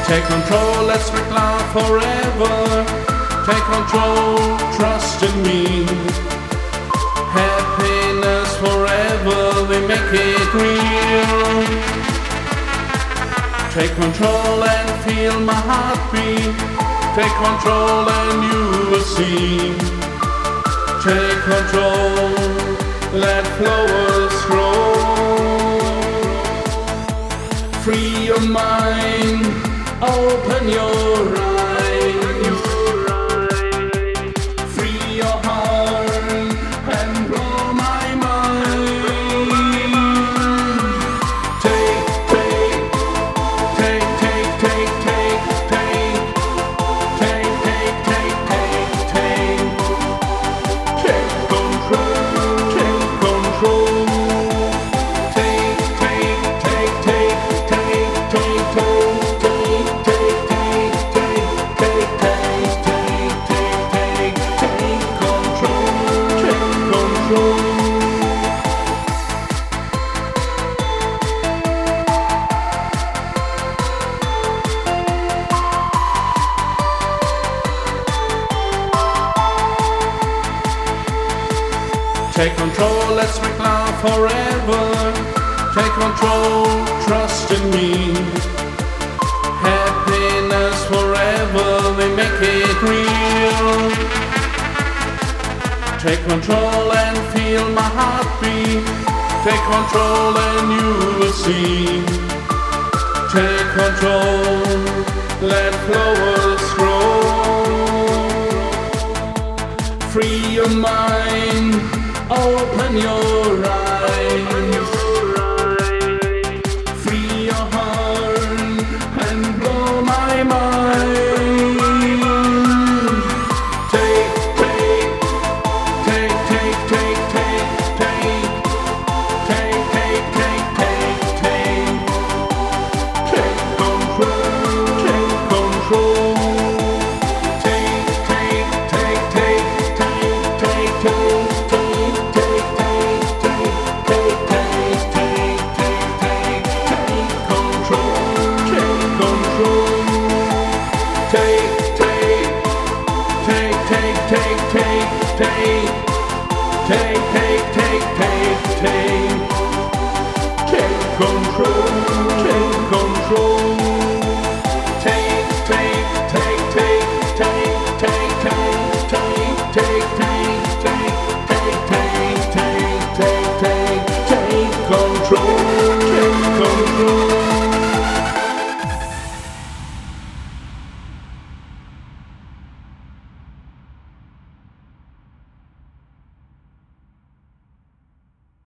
Take control, let's make love forever. Take control, trust in me. Happiness forever, we make it real. Take control and feel my heartbeat. Take control and you will see. Take control, let flowers grow. Free your mind, open your eyes. Free your heart and blow my mind. Take Take control, let's make love forever. Take control, trust in me. Happiness forever, we make it real. Take control and feel my heartbeat. Take control and you will see. Take control, let flowers grow. Free your mind, open your eyes. Free your heart and blow my mind. Take control. Take control.